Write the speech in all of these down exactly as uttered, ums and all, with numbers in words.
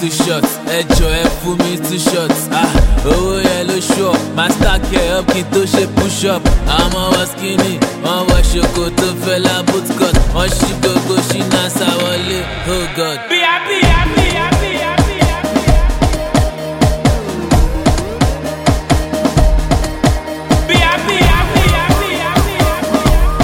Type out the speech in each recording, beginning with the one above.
too short, ẹjọ́ ẹ fún mi too short. Ah, owó yẹn ló ṣọ́, máa stack ẹ up kí n tó ṣe push up. Àwọn wọ skinny, wọ́n wọ ṣòkòtò fẹ́lá bootcut. Wọ́n ṣí gbogbo ṣínà sáwọlé, oh God. Be happy, happy, happy, happy, happy. Be happy, happy, happy, happy, happy.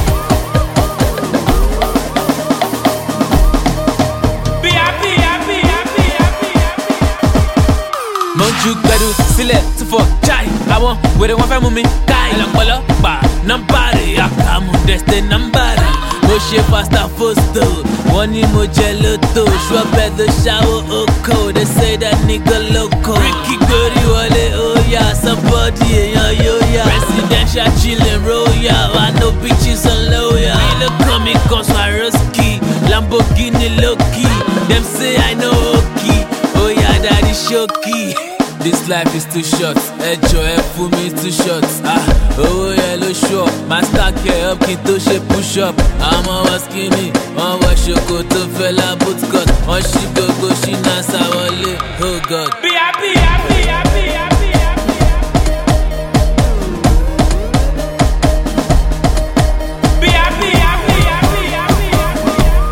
Be happy, happy, happy, happy, happy. Mọ̀jú gbẹ̀dú sílẹ̀ tó fọ chai. Àwọn wèrè wọn fẹ́ mú mi káì. Ẹlẹ́pọ̀lọ́ pa nọ́mbà rẹ̀ àkàmú dẹ̀sẹ̀ nọ́mbà rẹ̀. Mo ṣe pasta fosto, wọ́n ní mo jẹ lóto. Ṣọ́bẹ̀ tó ṣàwó oko, they say that nigga loco. Ricky gbórí wọlé óyá, somebody èèyàn yóò yá. Presidential chillin' royal, I know bitches on loyal. Mi ló kàn mí kan Swarovski, Lamborghini low-key. Dem say I know okay, óyá daddy ṣókí. This life is too short, ẹjọ́ ẹ fún mi too short. Ah, owó yẹn ló ṣọ́, máa stack ẹ up kí n tó ṣe push up. Àwọn wọ skinny, wọ́n wọ ṣòkòtò fẹ́lá bootcut. Wọ́n ṣí gbogbo ṣínà sáwọlé, oh God. Be happy, happy, happy, happy, happy. Be happy, happy, happy, happy, happy.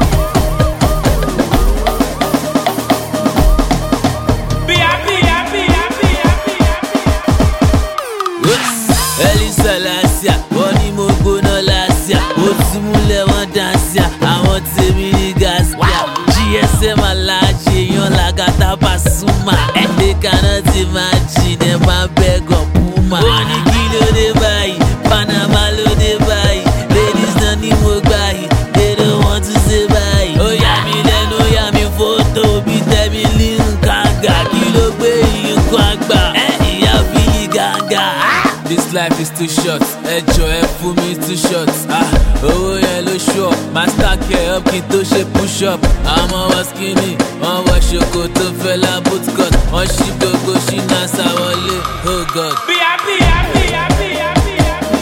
Be happy, happy, happy, happy, happy. Ẹ̀lí Sàlàsíà, wọ́n ní mo gbóná lásìá. Ó ti múlẹ̀ wọ́n dáńsíà, àwọn tèmi ní gàsíà. G S M aláàjì èèyàn làgàtà Pasuma. Ẹ̀dẹ̀ kaná ti máa jìn ẹ̀ máa bẹ́gọ̀ Puma. Wọ́n ní kí ló dé báyìí, Panama ló dé báyìí. Ladies náà ní mo gbà yìí, they don't want to say báyìí. Ó yà mí lẹ́nu, ó yà mí fótó, bí tẹ̀mí lí nǹkan gà. Kí ló gbé ìyíkọ́ àgbà? Ẹ ìyá fi yí gàǹgà. This life is too short, ẹjọ́ ẹ fún mi too short. Ah, owó yẹn ló ṣọ́, máa stack ẹ up kí n tó ṣe push up. Àwọn wọ skinny, wọ́n wọ ṣòkòtò fẹ́lá bootcut. Wọ́n ṣí gbogbo ṣínà sáwọlé, oh God. Be happy, happy, happy, happy, happy.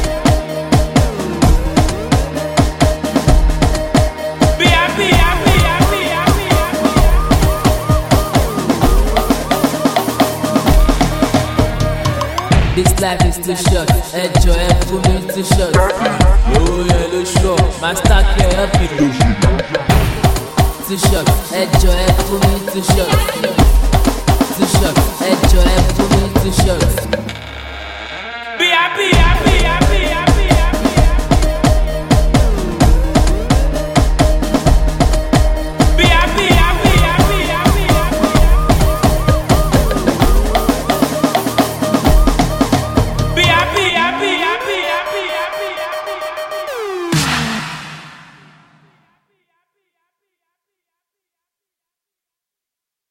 Be happy, happy, happy, happy, happy. This life is too short, ẹjọ́ ẹ fún mi too short. Owó yẹn ló ṣọ́, máa stack ẹ up kí n tó ṣe too short, ẹjọ́ ẹ fún mi too short. Too short, ẹjọ́ ẹ fún mi too short.